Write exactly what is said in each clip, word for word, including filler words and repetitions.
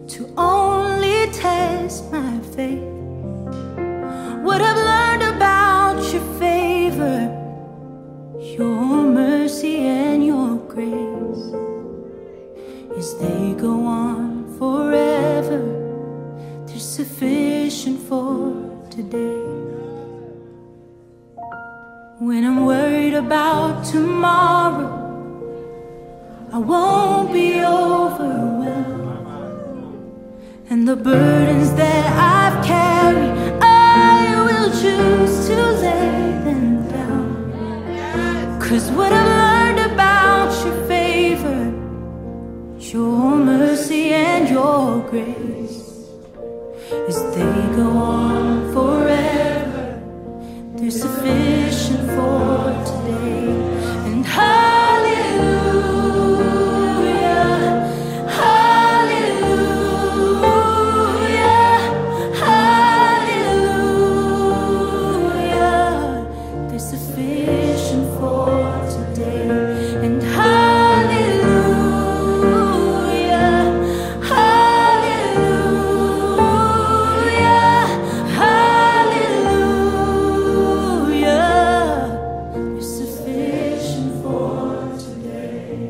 to only test my faith. What I've learned about your favor, your mercy and your grace, is they go on forever. They're sufficient for today. When I'm worried about tomorrow, I won't be overwhelmed. And the burdens that I've carried, I will choose to lay them down. 'Cause what I've learned about your favor, your mercy and your grace, is they go on forever. They're sufficient for today. And hallelujah, hallelujah, hallelujah, they're sufficient for today. And hallelujah, hallelujah, hallelujah, they're sufficient for today.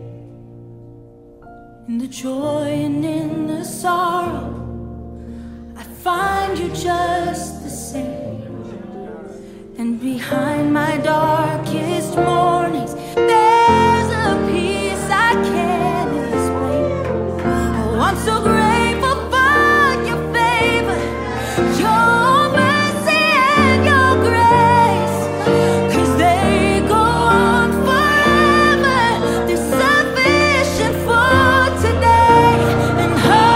In the joy and in the sorrow, I find you just the same. And behind my darkest mornings, there's a peace I can't explain. Oh, I'm so grateful for your favor, your mercy and your grace, 'cause they go on forever. They're sufficient for today. And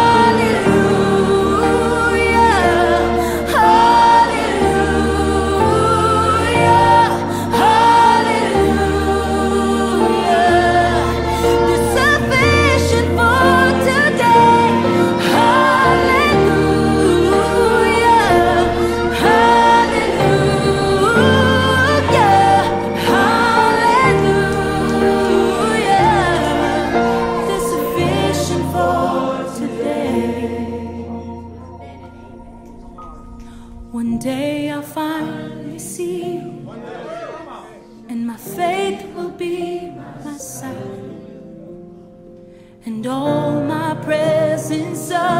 hallelujah, hallelujah, hallelujah, they're sufficient for today. Hallelujah, hallelujah, hallelujah, they're sufficient for today. One day I'll finally see you, and my faith will be my sight, and all my presence of